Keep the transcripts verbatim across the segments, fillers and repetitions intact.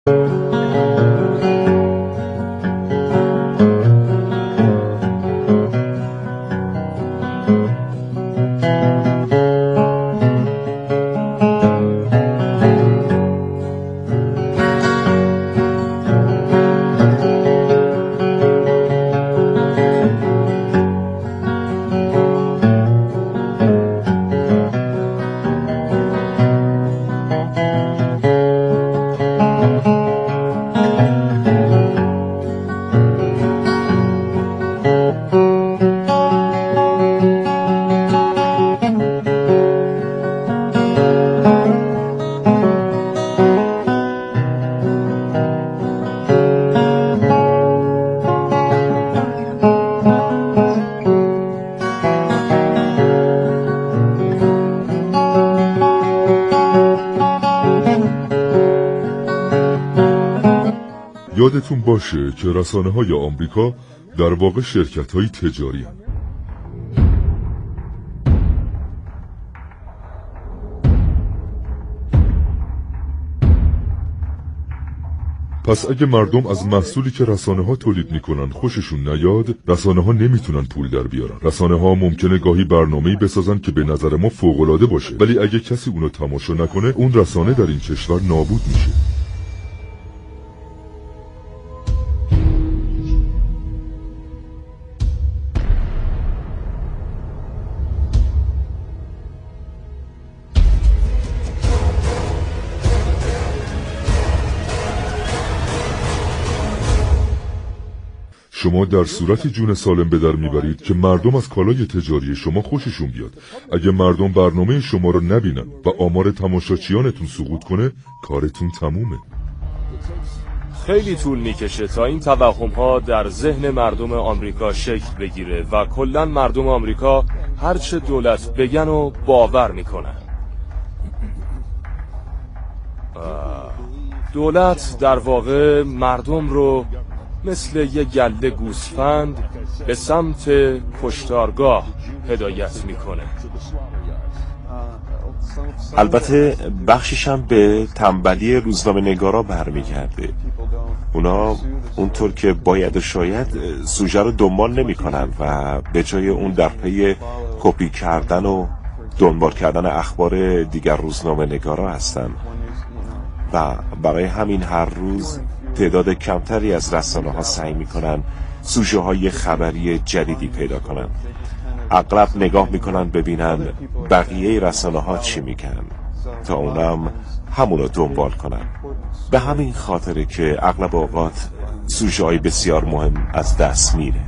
یادتون باشه که رسانه‌های آمریکا در واقع شرکت‌های تجاری هستند. پس اگه مردم از محصولی که رسانه‌ها تولید میکنن خوششون نیاد، رسانه‌ها نمیتونن پول در بیارن. رسانه‌ها ممکنه گاهی برنامه‌ای بسازن که به نظر ما فوق‌العاده باشه، ولی اگه کسی اونو تماشا نکنه، اون رسانه در این کشور نابود میشه. شما در صورتی جون سالم به در میبرید که مردم از کالای تجاری شما خوششون بیاد. اگه مردم برنامه شما رو نبینن و آمار تماشاچیانتون سقوط کنه، کارتون تمومه. خیلی طول میکشه تا این توهم‌ها در ذهن مردم آمریکا شکل بگیره و کلاً مردم آمریکا هرچه دولت بگن و باور میکنن. دولت در واقع مردم رو مثل یه گله گوسفند به سمت کشتارگاه هدایت میکنه. البته بخشش هم به تنبلی روزنامه نگارا برمیگرده. اونا اونطور که باید و شاید سوژه رو دنبال نمی کنن و به جای اون در پی کپی کردن و دنبال کردن اخبار دیگر روزنامه نگارا هستن و برای همین هر روز تعداد کمتری از رسانه ها سعی میکنن سوژه های خبری جدیدی پیدا کنن. اغلب نگاه میکنن ببینن بقیه رسانه ها چی میگن تا اونم همونو دنبال کنن. به همین خاطره که اغلب اوقات سوژه های بسیار مهم از دست میره.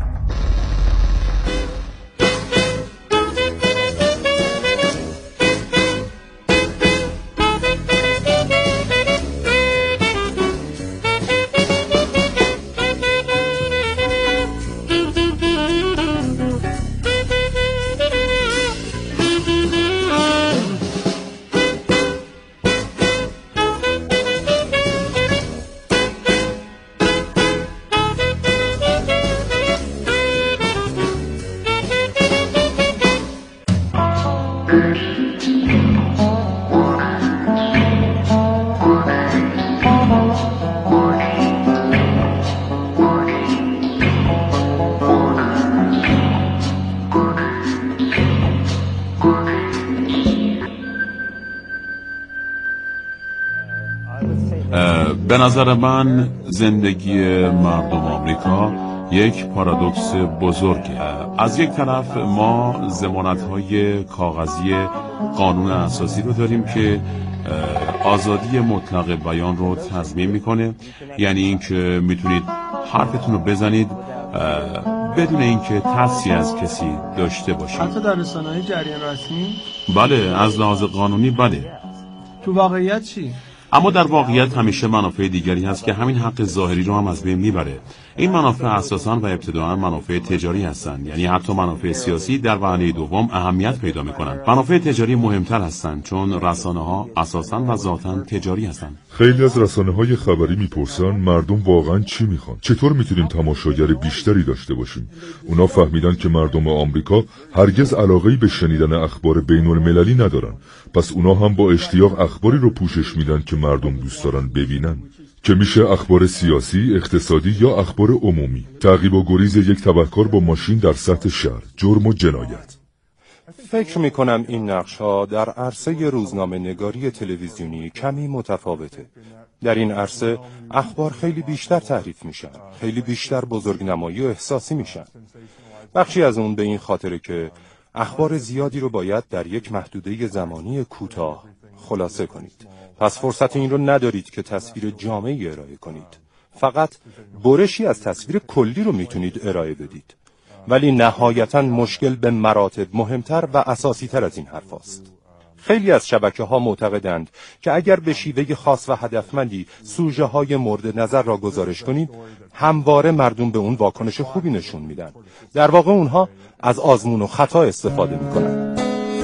به نظر من زندگی مردم آمریکا یک پارادوکس بزرگه. از یک طرف ما ضمانت‌های کاغذی قانون اساسی رو داریم که آزادی مطلق بیان رو تضمین میکنه، یعنی اینکه میتونید حرفتون رو بزنید بدون اینکه ترسی از کسی داشته باشید. حتی در رسانه‌های جریان رسمی؟ بله، از لحاظ قانونی بله. تو واقعیت چی؟ اما در واقعیت همیشه منافع دیگری هست که همین حق ظاهری رو هم از بین میبره. این منافع اساساً و ابتداءً منافع تجاری هستند، یعنی حتی منافع سیاسی در وهله دوم اهمیت پیدا میکنند. منافع تجاری مهمتر هستند چون رسانه‌ها اساساً و ذاتاً تجاری هستند. خیلی از رسانه‌های خبری میپرسن مردم واقعاً چی میخوان؟ چطور میتونیم تماشاگر بیشتری داشته باشیم؟ اونا فهمیدن که مردم آمریکا هرگز علاقه‌ای به شنیدن اخبار بین‌المللی ندارن. پس اونا هم با اشتیاق اخباری رو پوشش میدن که مردم دوست دارن ببینن. که میشه اخبار سیاسی، اقتصادی یا اخبار عمومی. تعقیب و گریز یک تبهکار با ماشین در سطح شهر، جرم و جنایت. فکر میکنم این نقش‌ها در عرصه روزنامه نگاری تلویزیونی کمی متفاوته. در این عرصه اخبار خیلی بیشتر تعریف میشن، خیلی بیشتر بزرگنمایی و احساسی میشن. بخشی از اون به این خاطره که اخبار زیادی رو باید در یک محدوده زمانی کوتاه خلاصه کنید. پس فرصت این رو ندارید که تصویر جامعی ارائه کنید. فقط برشی از تصویر کلی رو میتونید ارائه بدید. ولی نهایتاً مشکل به مراتب مهمتر و اساسی تر از این حرف است. خیلی از شبکه ها معتقدند که اگر به شیوه خاص و هدفمندی سوژه های مورد نظر را گزارش کنید، همواره مردم به اون واکنش خوبی نشون میدن. در واقع اونها از آزمون و خطا استفاده میکنن.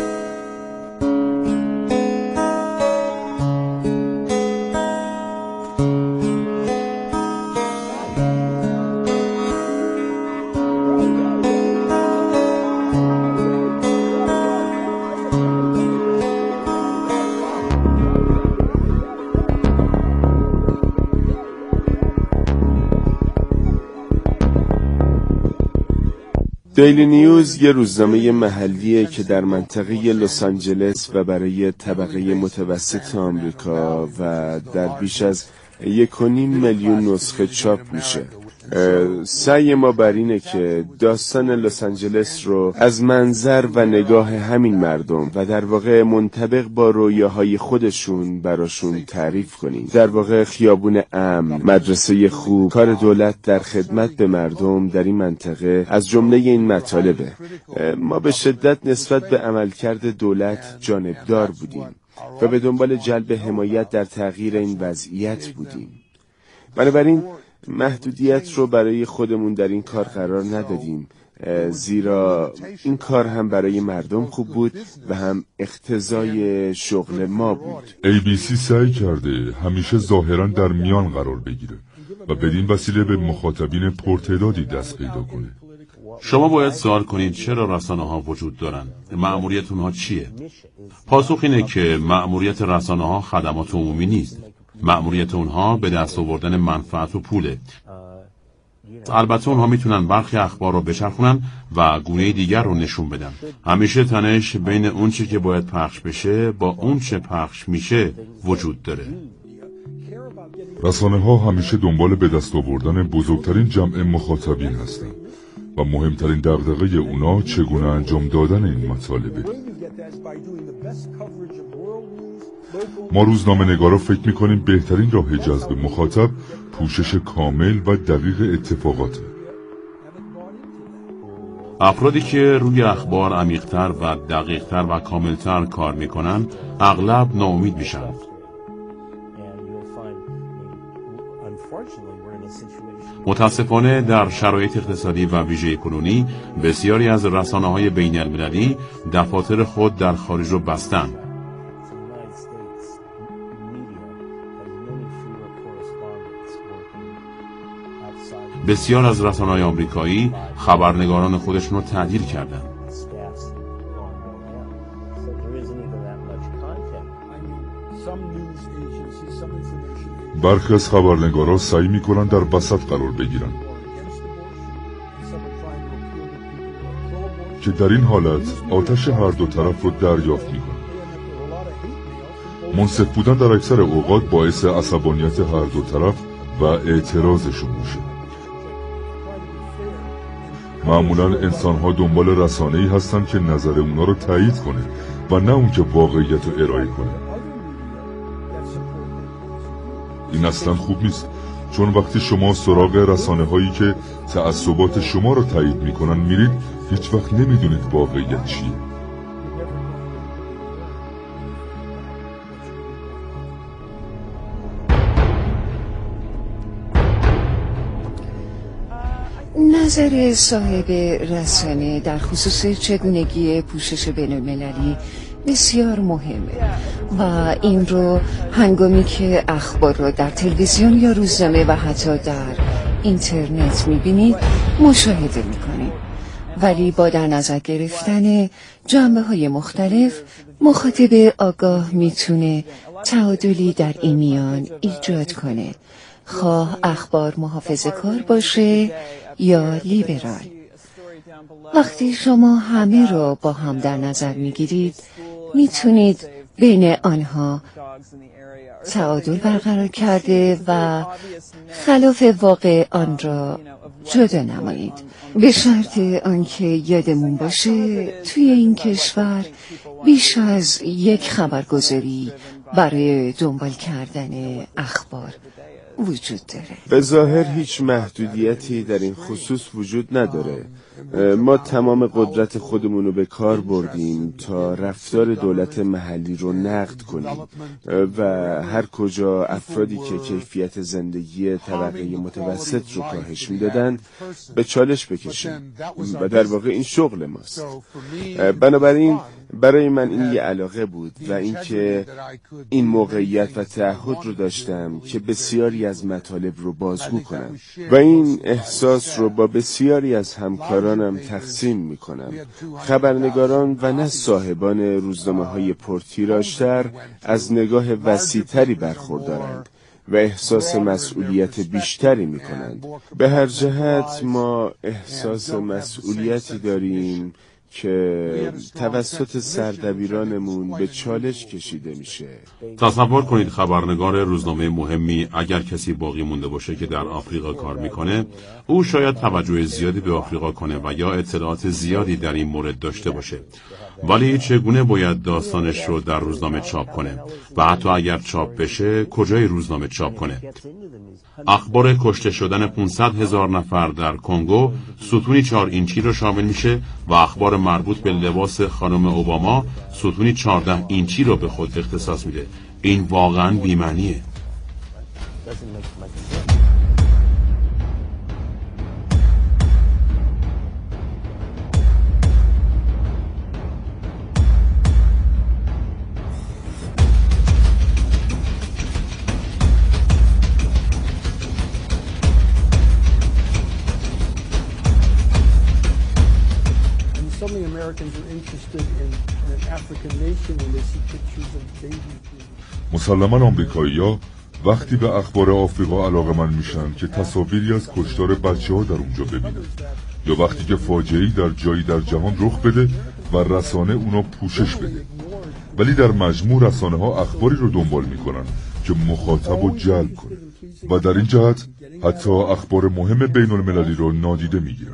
دیلی نیوز یه روزنامه محلیه که در منطقه لس آنجلس و برای طبقه متوسط آمریکا و در بیش از یک و نیم میلیون نسخه چاپ میشه. سعی ما بر اینه که داستان لس آنجلس رو از منظر و نگاه همین مردم و در واقع منطبق با رویاهای خودشون براشون تعریف کنیم. در واقع خیابون امن، مدرسه خوب، کار دولت در خدمت به مردم در این منطقه از جمله این مطالبه. ما به شدت نسبت به عملکرد دولت جانبدار بودیم و به دنبال جلب حمایت در تغییر این وضعیت بودیم. بنابراین محدودیت رو برای خودمون در این کار قرار ندادیم، زیرا این کار هم برای مردم خوب بود و هم اقتضای شغل ما بود. ای بی سی سعی کرده همیشه ظاهراً در میان قرار بگیره و بدین وسیله به مخاطبین پرتعدادی دست پیدا کنه. شما باید سوال کنید چرا رسانه‌ها وجود دارن؟ مأموریت اونها چیه؟ پاسخ اینه که مأموریت رسانه‌ها خدمات عمومی نیست. مأموریت اونها به دست آوردن منفعت و پوله. البته اونها میتونن برخی اخبار رو بچرخونن و گونه دیگر رو نشون بدن. همیشه تنش بین اون چه که باید پخش بشه با اون چه پخش میشه وجود داره. رسانه ها همیشه دنبال به دست آوردن بزرگترین جمع مخاطبین هستن و مهمترین دغدغه اونا چگونه انجام دادن این مطالبه. ما روزنامه نگارا فکر میکنیم بهترین راه جذب مخاطب پوشش کامل و دقیق اتفاقاته. افرادی که روی اخبار عمیق‌تر و دقیق‌تر و کاملتر کار میکنن اغلب ناامید میشن. متاسفانه در شرایط اقتصادی و ویژه کنونی بسیاری از رسانه‌های بین‌المللی دفاتر خود در خارج رو بستن. بسیار از رسانه‌های آمریکایی خبرنگاران خودشون رو تعدیل کردن. برخی از خبرنگارا سعی میکنن در وسط قرار بگیرن که در این حالت آتش هر دو طرف رو دریافت میکنن. منصف بودن در اکثر اوقات باعث عصبانیت هر دو طرف و اعتراضشون میشه. معمولا انسان‌ها دنبال رسانه‌ای هستن که نظر اونا رو تایید کنه و نه اون که واقعیت رو ارائه کنه. این اصلا خوب نیست، چون وقتی شما سراغ رسانه‌هایی که تعصبات شما رو تایید میکنن میرید، هیچ وقت نمیدونید واقعیت چیه. نظر صاحب رسانه در خصوص چگونگی پوشش بین‌المللی بسیار مهمه و این رو هنگامی که اخبار رو در تلویزیون یا روزنامه و حتی در اینترنت میبینید مشاهده میکنید، ولی با در نظر گرفتن جنبه های مختلف مخاطب آگاه میتونه تعادلی در این میان ایجاد کنه خواه اخبار محافظه کار باشه یا لیبرال. وقتی شما همه رو با هم در نظر میگیرید میتونید بین آنها تعادل برقرار کرده و خلاف واقع آن را جدا نمایید، به شرط آنکه یادمون باشه توی این کشور بیش از یک خبرگزاری برای دنبال کردن اخبار وجود داره. به ظاهر هیچ محدودیتی در این خصوص وجود نداره. ما تمام قدرت خودمون رو به کار بردیم تا رفتار دولت محلی رو نقد کنیم و هر کجا افرادی که کیفیت زندگی طبقه متوسط رو کاهش میدادند به چالش بکشیم و در واقع این شغل ماست. بنابراین برای من این یه علاقه بود و اینکه این موقعیت و تعهد رو داشتم که بسیاری از مطالب رو بازگو کنم و این احساس رو با بسیاری از همکارانم تقسیم می کنم. خبرنگاران و نه صاحبان روزنامه‌های پرتیراژتر از نگاه وسیع‌تری برخوردارند و احساس مسئولیت بیشتری می کنند. به هر جهت ما احساس مسئولیتی داریم که توسط سردبیرانمون به چالش کشیده میشه. تصور کنید خبرنگار روزنامه مهمی اگر کسی باقی مونده باشه که در آفریقا کار میکنه، او شاید توجه زیادی به آفریقا کنه و یا اطلاعات زیادی در این مورد داشته باشه، ولی چگونه باید داستانش رو در روزنامه چاپ کنه و حتی اگر چاپ بشه کجای روزنامه چاپ کنه؟ اخبار کشته شدن پانصد هزار نفر در کنگو ستونی چهار اینچی رو شامل میشه و اخبار مربوط به لباس خانم اوباما ستونی چهارده اینچی رو به خود اختصاص میده. این واقعا بی‌معنیه. مسلماً آمریکایی‌ها وقتی به اخبار آفریقا علاقه‌مند میشن که تصاویری از کشتار بچه‌ها در اونجا ببینن یا وقتی که فاجعه‌ای در جایی در جهان رخ بده و رسانه اونا پوشش بده. ولی در مجموع رسانه‌ها اخباری رو دنبال میکنن که مخاطب رو جلب کنه و در این جهت حتی اخبار مهم بین المللی رو نادیده میگیرن.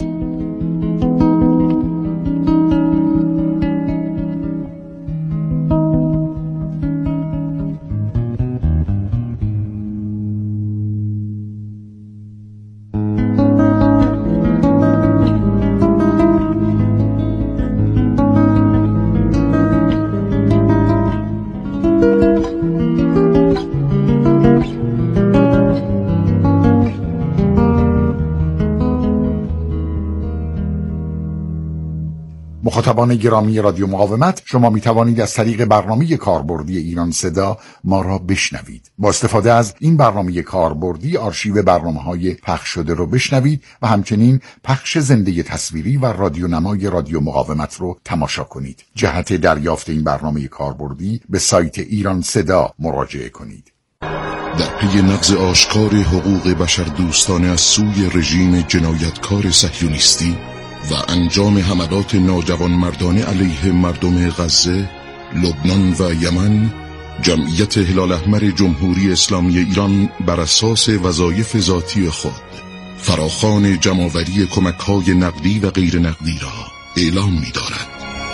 مخاطبان گرامی رادیو مقاومت، شما می توانید از طریق برنامه کاربردی ایران صدا ما را بشنوید. با استفاده از این برنامه کاربردی آرشیو برنامه‌های پخش شده رو بشنوید و همچنین پخش زنده تصویری و رادیونمای رادیو مقاومت رو تماشا کنید. جهت دریافت این برنامه کاربردی به سایت ایران صدا مراجعه کنید. در پی نقض آشکار حقوق بشر دوستانه از سوی رژیم جنایتکار صهیونیستی و انجام حملات ناجوانمردانه علیه مردم غزه، لبنان و یمن، جمعیت هلال احمر جمهوری اسلامی ایران بر اساس وظایف ذاتی خود فراخوان جمع‌آوری کمک‌های نقدی و غیر نقدی را اعلام می‌دارد.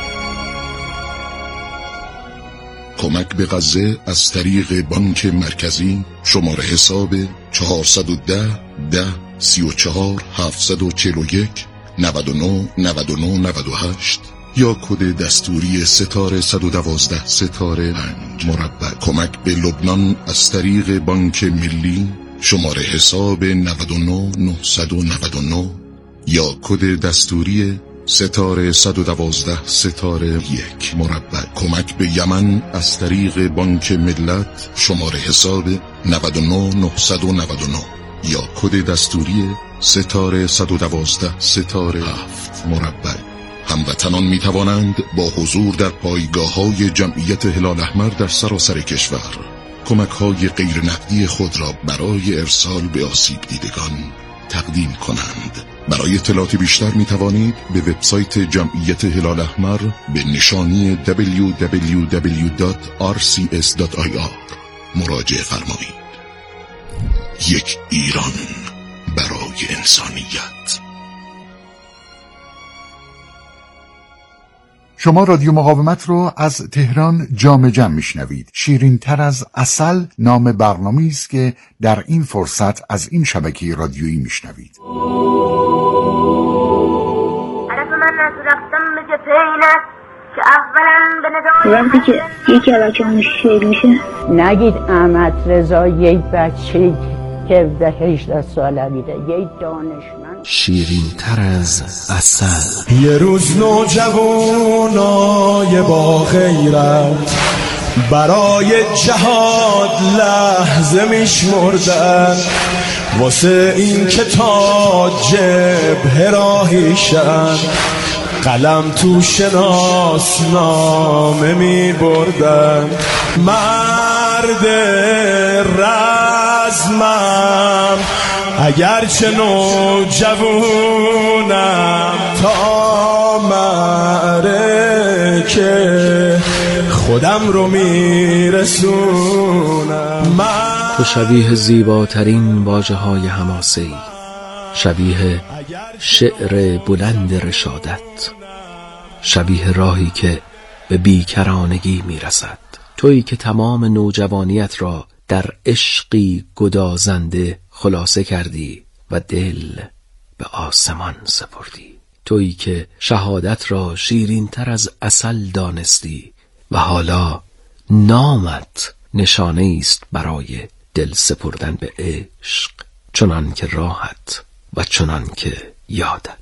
کمک به غزه از طریق بانک مرکزی شماره حساب چهارصد و ده ده سی و چهار هفتصد و چهل و یک نود و نه نود و نه نود و هشت یا کد دستوری ستاره صد و دوازده ستاره پنج مربع. کمک به لبنان از طریق بانک ملی شماره حساب نود و نه نهصد و نود و نه یا کد دستوری ستاره صد و دوازده ستاره یک مربع. کمک به یمن از طریق بانک ملت شماره حساب نود و نه نهصد و نود و نه یا کد دستوری ستاره صد و دوازده ستاره هفت مربع. هموطنان می توانند با حضور در پایگاه های جمعیت هلال احمر در سراسر کشور کمک های غیر نقدی خود را برای ارسال به آسیب دیدگان تقدیم کنند. برای اطلاعات بیشتر می توانید به وبسایت جمعیت هلال احمر به نشانی دبلیو دبلیو دبلیو دات آر سی اس دات آی آر مراجعه فرمایید. یک ایران برای انسانیت. شما رادیو مقاومت رو از تهران جام جم میشنوید. شیرین تر از عسل نام برنامه‌ای است که در این فرصت از این شبکه رادیویی میشنوید. وقتی که یکی از بچه‌هامون شیر میشه نگید احمد رضا یک بچه که هجده ساله میره، یک دانشمند. شیرین تر از عسل. یه روز نوجوانای با غیرت برای جهاد لحظه میشمردن، واسه این که تا جبهه راهیشن قلم تو شناسنامه می بردن. مرد رزمم اگرچه نوجوانم، تا معرکه خودم رو میرسونم. تو شبیه زیباترین واژه های حماسه‌ای، شبیه شعر بلند رشادت، شبیه راهی که به بیکرانگی میرسد. تویی که تمام نوجوانیت را در عشقی گدازنده خلاصه کردی و دل به آسمان سپردی. تویی که شهادت را شیرین تر از عسل دانستی و حالا نامت نشانه است برای دل سپردن به عشق، چنان که راحت و چنان که یادت.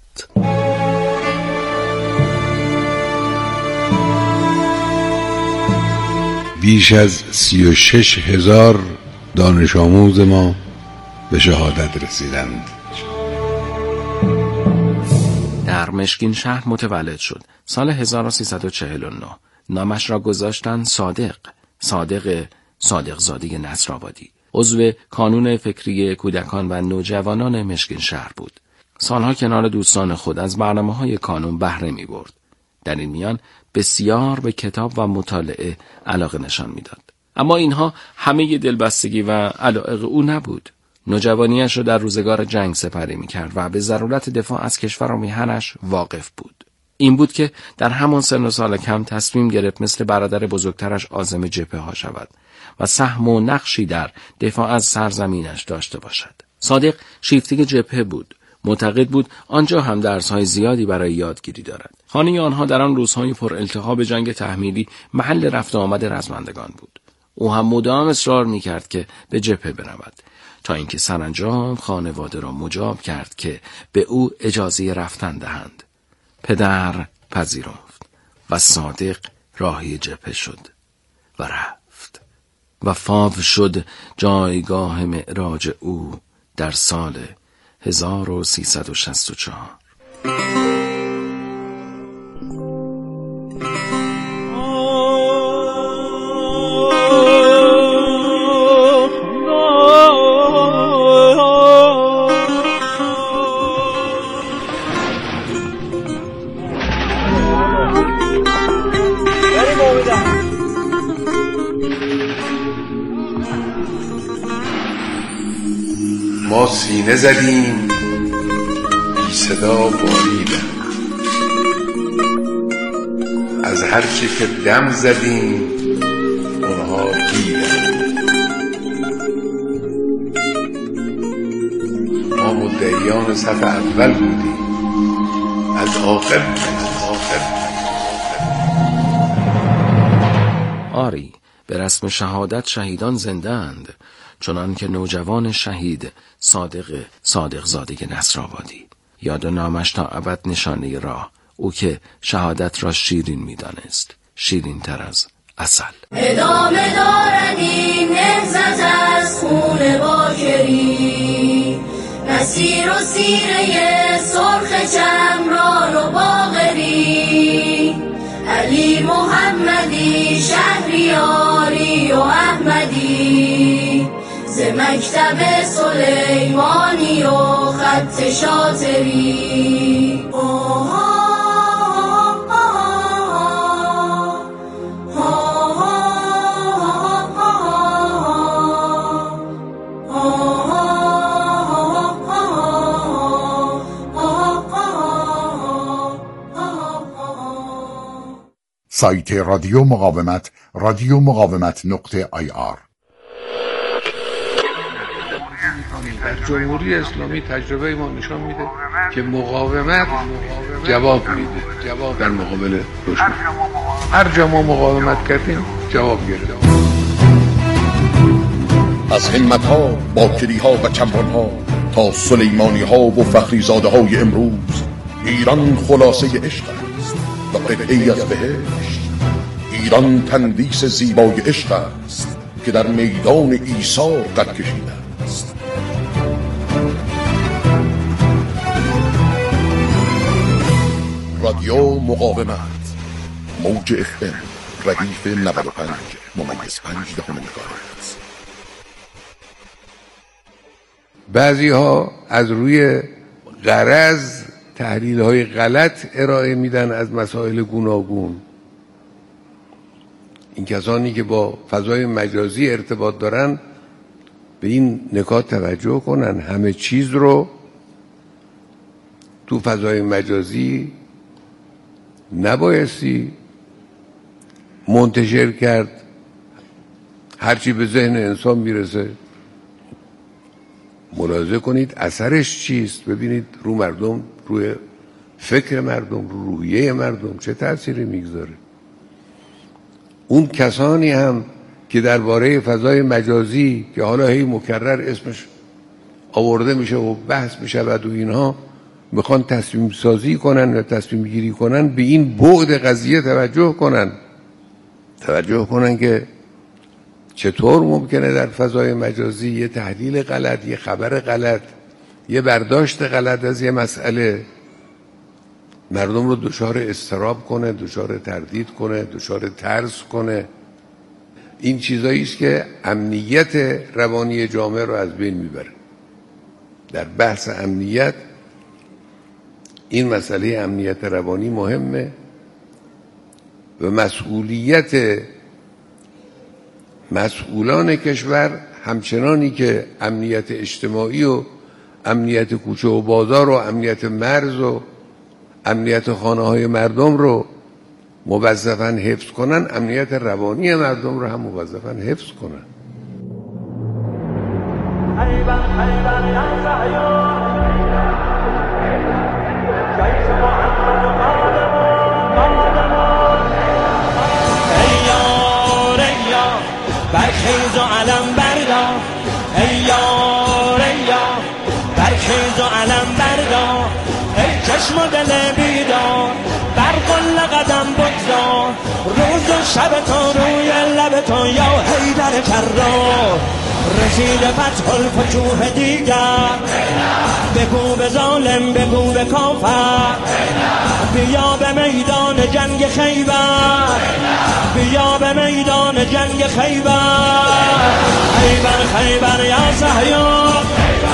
بیش از سی و شش هزار دانش آموز ما به شهادت رسیدند. در مشکین شهر متولد شد. سال هزار و سیصد و چهل و نه نامش را گذاشتن صادق، صادق صادق زاده نصرآبادی. عضو کانون فکری کودکان و نوجوانان مشکین شهر بود. سالها کنار دوستان خود از برنامه‌های کانون بهره می‌برد. در این میان بسیار به کتاب و مطالعه علاقه نشان می‌داد. اما اینها همه دلبستگی و علایق او نبود. نوجوانیش را در روزگار جنگ سپری می‌کرد و به ضرورت دفاع از کشور و میهنش واقف بود. این بود که در همان سن و سال کم تصمیم گرفت مثل برادر بزرگترش عازم جبهه ها شود و سهم و نقشی در دفاع از سرزمینش داشته باشد. صادق شیفته جبهه بود. معتقد بود آنجا هم درس‌های زیادی برای یادگیری دارد. خانه آنها در آن روزهای پر التهاب جنگ تحمیلی محل رفت و آمد رزمندگان بود. او هم مدام اصرار می‌کرد که به جبهه برود، تا اینکه سرانجام خانواده را مجاب کرد که به او اجازه رفتن دهند. پدر پذیرفت و صادق راهی جبهه شد و رفت و فاو شد جایگاه معراج او در سال هزار و سیصد و شصت و چهار. ما سینه زدیم بی صدا باریدن، از هر چی که دم زدیم اونها دیدن. ما مدعیان صف اول بودیم، از آخر از آخر آری به رسم شهادت شهیدان زنده‌اند، چنان که نوجوان شهید صادق صادق زاده نصرآبادی. یاد و نامش تا ابد نشانه راه، او که شهادت را شیرین می‌دانست، شیرین تر از عسل. ادامه دارد این نهضت از خون باکری، مسیر و سیره سرخ چمران و باقری، علی محمدی شهریاری و احمدی ز مکتب سلیمانی و خط شاطری سایت رادیو مقاومت رادیو مقاومت نقطه آی آر. در جمهوری اسلامی تجربه ما نشان میده که مقاومت جواب میده، جواب در مقابل دشمن. هر جا ما مقاومت کردیم جواب گرفتیم. از همت ها، باکری ها و کمران ها تا سلیمانی ها و فخری زاده های امروز، ایران خلاصه عشق است و قطعه‌ای از بهشت. ایران تندیس زیبای عشق است که در میدان ایثار قد کشیده است. رادیو مقاومت، موج اف ام، ردیف نود و پنج ممیز پنج دهم مگاهرتز. بعضی ها از روی غرض تحلیل های غلط ارائه میدن از مسائل گوناگون. این کسانی که با فضای مجازی ارتباط دارن به این نکات توجه کنن. همه چیز رو تو فضای مجازی نبایستی منتشر کرد. هرچی به ذهن انسان میرسه ملاحظه کنید اثرش چیست، ببینید رو مردم، روی فکر مردم، رو روحیه مردم چه تأثیری میگذاره. اون کسانی هم که درباره فضای مجازی که حالا هی مکرر اسمش آورده میشه و بحث میشه و اینها میخوان تصمیم سازی کنن و تصمیم گیری کنن، به این بعد قضیه توجه کنن توجه کنن که چطور ممکنه در فضای مجازی یه تحلیل غلط، یه خبر غلط، یه برداشت غلط از یه مسئله مردم رو دچار اضطراب کنه، دچار تردید کنه، دچار ترس کنه. این چیزایی است که امنیت روانی جامعه رو از بین میبره. در بحث امنیت این مسئله امنیت روانی مهمه و مسئولیت مسئولان کشور همچنانی که امنیت اجتماعی و امنیت کوچه و بازار و امنیت مرز و امنیت خانه های مردم رو موظفاً حفظ کنن، امنیت روانی مردم رو هم موظفاً حفظ کنن. برخیز و علم بردار ای یار ای یار، برخیز و علم بردار ای چشم و دل بیدار، بر قل قدم بگذار روز و شب تو روی لب تو یا حیدر کرار. رسید فتح الفتوح دیگر، بگو به ظالم بگو به کافر، بیا به میدان جنگ خیبر، بیا به میدان جنگ خیبر. خیبر خیبر یا صهیون،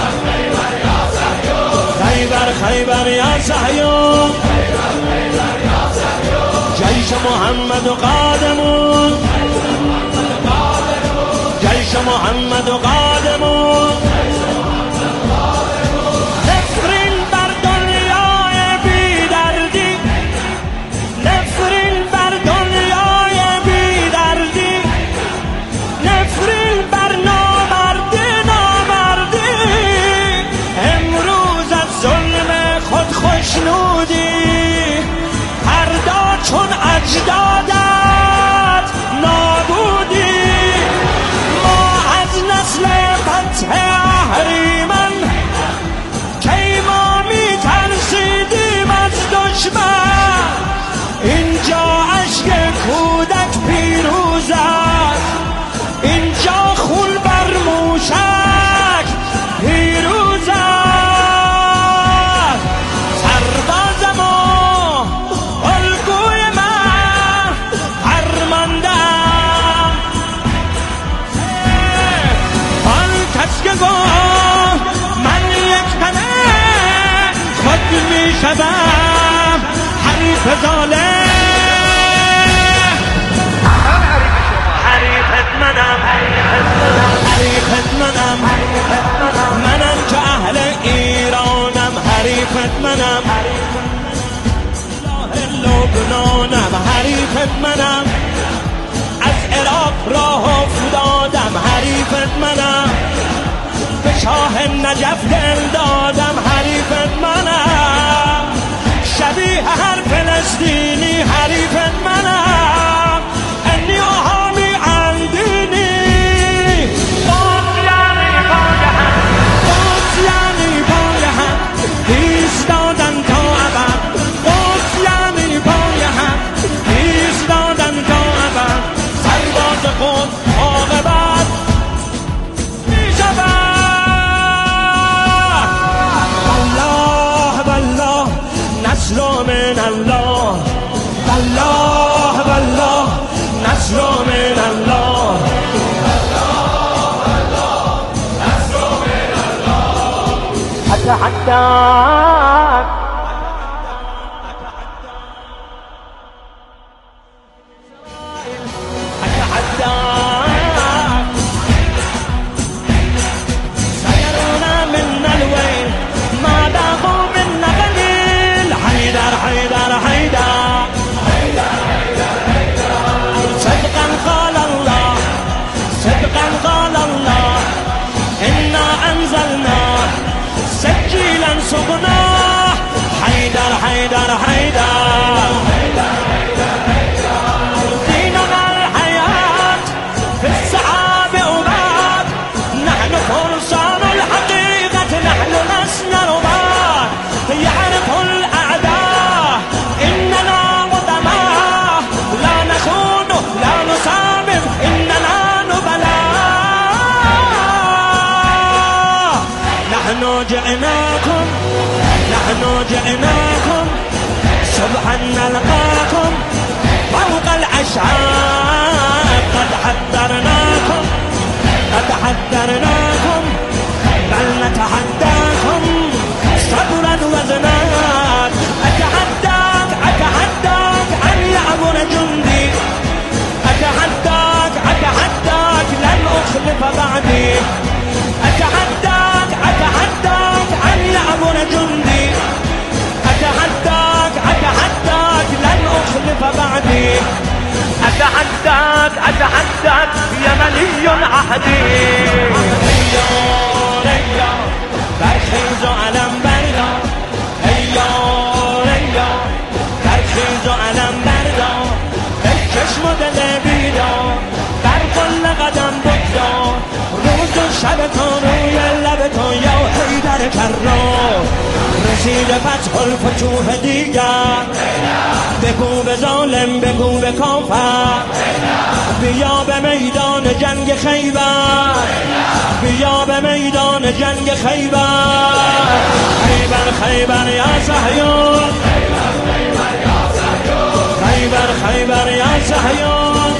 خیبر خیبر یا صهیون، جیش محمد و قادمون، جیش محمد و قادمون. نفرین بر دنیای بی دردی، نفرین بر دنیای بی دردی، نفرین بر نامردی نامردی. امروز از ظلم خود خوشنودی، فردا چون اجدادت نابودی. ما از نسل منم، از عراق راه افتادم حریفت منم، به شاه نجف دل دادم حریفت منم، شبیه هر فلسطینی حریفت منم، انی آهامی اندینی باز یعنی پای هم، باز یعنی پای هم ایستادن تا ابد، باز یعنی پای هم ایستادن تا ابد، سرباز خود عاقبت می شود. والله والله نصر من الله، والله والله نصر من الله، أتحداك أتحداك سيرون منا الويل ما ذاقوا منا قليل، حيدر حيدر حيدر صدقا قال الله، صدقا قال الله، إنا أنزلنا سجيلا سقناه، حيدر حيدر حيدر ديننا الحياة في السحاب أباد، نحن فرسان الحقيقة، نحن لسنا رباد، يعرف الأعداء إننا ودماء، لا نخون لا نسامح إننا نبلاء، نحن جئناكم نحن جئناكم صبحا نلقاكم فوق الأشعاب، قد حذرناكم قد حذرناكم بل نتحداكم صبرا وزنات، أتحداك أتحداك أن يعبر جندي، أتحداك أتحداك لن أخلف بعدي، أتحداك أتحداك أن يعبر جندي، أتحداك أتحداك لن أخلف بعدي، أتحداك أتحداك يمني عهدي، هيا هيا برخیز و علم بردار، هيا هيا برخیز و علم بردار، ای چشم و دل بیدار بر کل قدم بگذار، روز و شب تو روی لب تو یا حیدر کرار، رسید فتح الفتوح دیگر، بگو به ظالم بگو به کافر، بیا به میدان جنگ خیبر، بیا به میدان جنگ خیبر، خیبر خیبر یا صهیون، خیبر خیبر یا صهیون،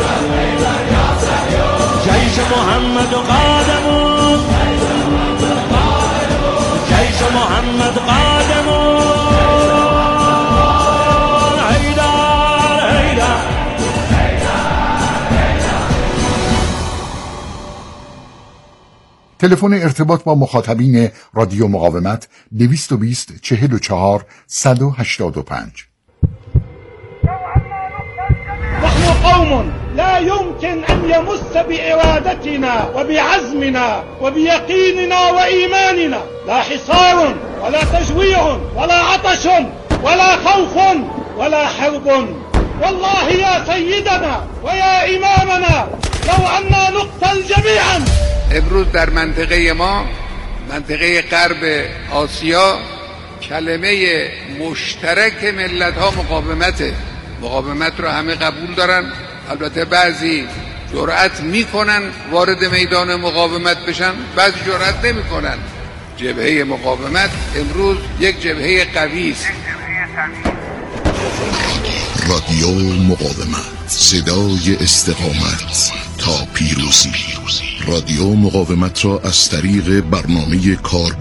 جیش محمد قادمون، جیش محمد قادمون، حیدر حیدر. تلفن ارتباط با مخاطبین رادیو مقاومت دویست و بیست چهل و چهار صد و هشتاد و پنج. نحن قوم لا يمكن أن يمس بإرادتنا وبعزمنا وبيقيننا وإيماننا لا حصار ولا تجويع ولا عطش ولا خوف ولا حرب. والله يا سيدنا ويا إمامنا لو أننا نقتل جميعا. امروز در منطقه ما، منطقه غرب آسیا، کلمه مشترک ملت ها مقاومته. مقاومت رو همه قبول دارن، البته بعضی جرأت میکنن وارد میدان مقاومت بشن، بعضی جرأت نمیکنن. جبهه مقاومت امروز یک جبهه قوی است. رادیو مقاومت، صدای استقامت تا پیروزی. رادیو مقاومت را از طریق برنامه کار